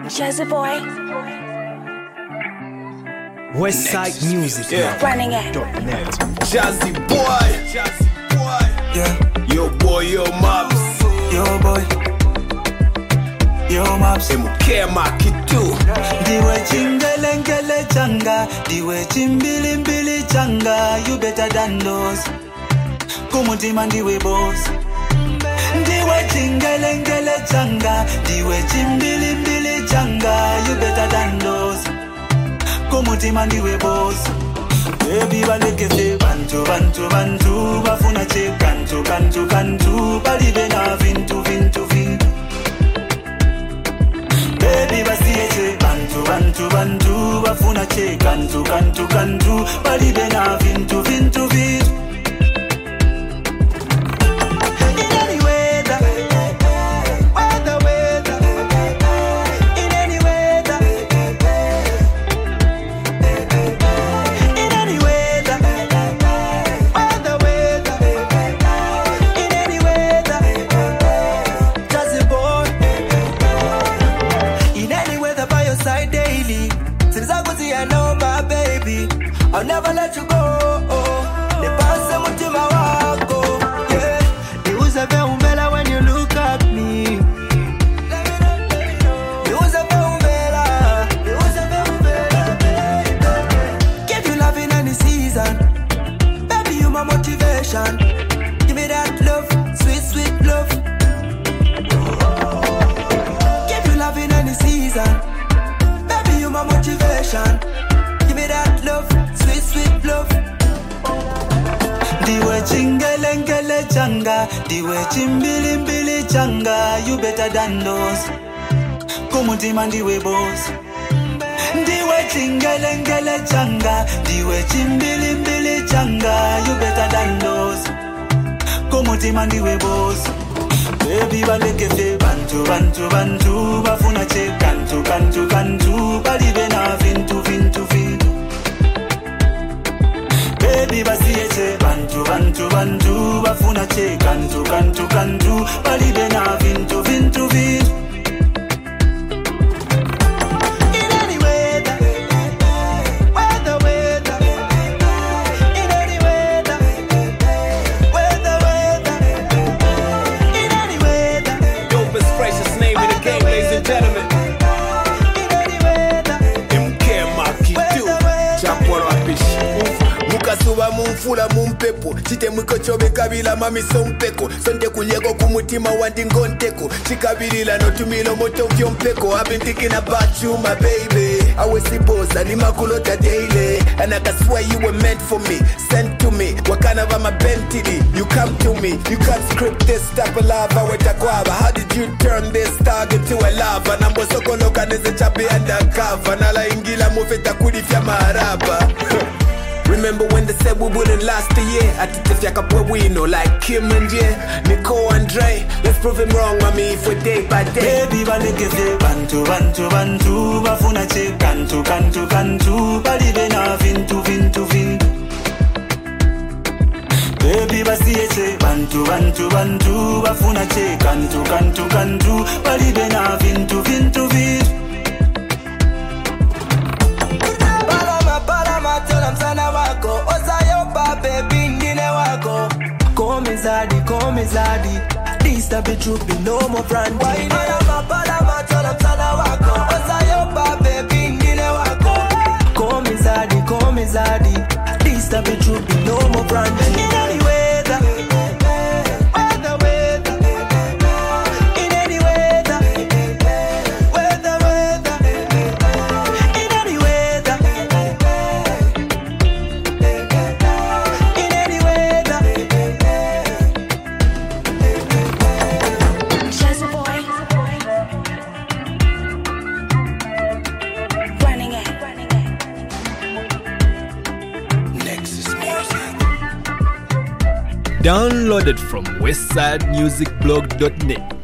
Jazzy Boy. Westside Music. Yeah. Running it. .net. Jazzy Boy. Yeah. Yo boy, yo Mobs. Yo boy. Yo Mobs. Mukema kitu. Diwe chingelengele changa. Diwe chimbilimbili changa. You better than those. Kumutima ndiwe boss. Diwe chingelengele changa. Diwe chimbilimbili changa. You better than those. Kumutima ndiwe boss. Baby balekeze bantu bantu bantu bafuna che kantu kantu kantu balibe na vintu vintu vintu. Baby basiye bantu bantu bantu bafuna che kantu kantu kantu balibe na vintu vintu vintu. I'll never let you go. The past mutima wako. Yeah. You was a umbrella when you look at me. You was a umbrella. You was a umbrella. Give you love in any season. Baby, you my motivation. Give me that love, sweet, sweet love. Give you love in any season. Baby, you my motivation. Give me that love. Sweet love. Diwe chingelengele changa. Diwe chimbilimbili changa. You better than those. Kumutima ndiwe boss. Diwe chingelengele changa. Diwe chimbilimbili changa. You better than those. Kumutima ndiwe boss. Baby balekeze bantu bantu bantu bafuna che kantu kantu kantu balibe na vintu vintu vintu. Baby basiye bantu bantu bantu bafuna che kantu kantu kantu balibe na vintu vintu vintu. In any weather, weather, weather. In any weather, weather, weather. In any weather. Dopest, freshest name in the game, ladies and gentlemen. In any weather. Mukema kitu. Chaporo apishi. Mukasuba mumfula mumpepo chite mwiko chobe kabila mami sompeko sonde kulyeko kumutima wandi ngonteko chikabilila notumilo moto vyompeko I've been thinking about you my baby I was supposed to limakulota daily and I can swear you were meant for me sent to me wakana vama bentili you come to me you can't script this type of love awetakwaba how did you turn this dog into a lava nambo sokoloka neze chapi undercover nala ingila mufeta kulifya maraba Remember when they said we wouldn't last a year? I think if we know like Kim and Jay, Nicole and Dre. Let's prove him wrong, mommy, for day by day. Baby, balekeze bantu bantu bantu bafuna che kantu kantu kantu balibe na vintu vintu vintu. Baby, basiye bantu bantu bantu bafuna che kantu kantu kantu balibe na vintu vintu vintu. Tell msana wako osayopa baby ngine wako Come zadi This to be true be no more brand Why palama tell msana wako osayopa baby ngine wako Come zadi This to be true be no more brand In any weather Weather weather In any weather Weather weather In any weather Jazzy Boy. Running it. Nexus Music. Downloaded from westsidemusicblog.net.